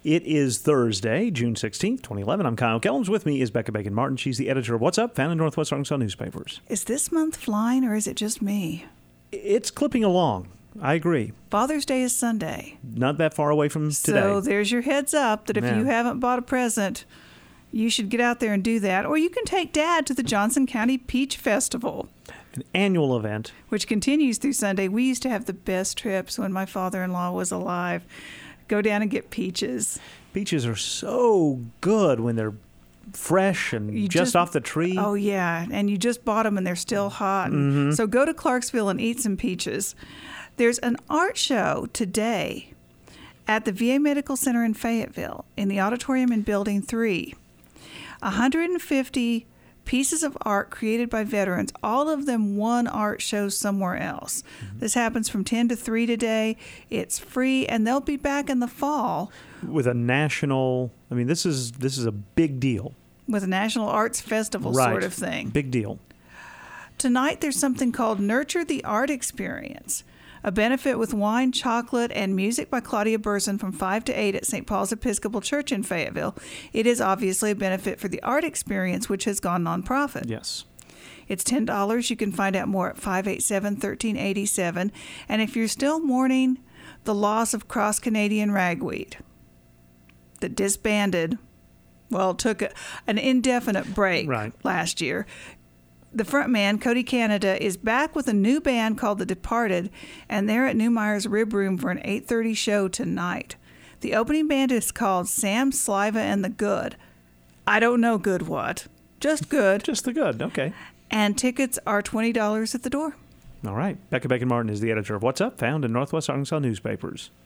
It is Thursday, June 16th, 2011. I'm Kyle Kellums. With me is Becca Bacon-Martin. She's the editor of What's Up, found in Northwest Arkansas newspapers. Is this month flying or is it just me? It's clipping along. I agree. Father's Day is Sunday. Not that far away from today. So there's your heads up that if you haven't bought a present, you should get out there and do that. Or you can take Dad to the Johnson County Peach Festival. An annual event. Which continues through Sunday. We used to have the best trips when my father-in-law was alive. Go down and get peaches. Peaches are so good when they're fresh and just off the tree. Oh, yeah. And you just bought them and they're still hot. Mm-hmm. So go to Clarksville and eat some peaches. There's an art show today at the VA Medical Center in Fayetteville in the auditorium in Building 3. 150 pieces of art created by veterans, all of them one art show somewhere else. Mm-hmm. This happens from 10 to 3 today. It's free, and they'll be back in the fall. With a national, this is a big deal. With a national arts festival sort of thing. Big deal. Tonight there's something called Nurture the Art Experience, a benefit with wine, chocolate, and music by Claudia Burson from 5 to 8 at St. Paul's Episcopal Church in Fayetteville. It is obviously a benefit for the art experience, which has gone nonprofit. Yes. It's $10. You can find out more at 587-1387. And if you're still mourning the loss of Cross Canadian Ragweed that disbanded, took an indefinite break last year, the front man, Cody Canada, is back with a new band called The Departed, and they're at Newmeyer's Rib Room for an 8:30 show tonight. The opening band is called Sam Sliva and the Good. I don't know good what. Just good. Just the good, okay. And tickets are $20 at the door. All right. Becca Bacon-Martin is the editor of What's Up, found in Northwest Arkansas newspapers.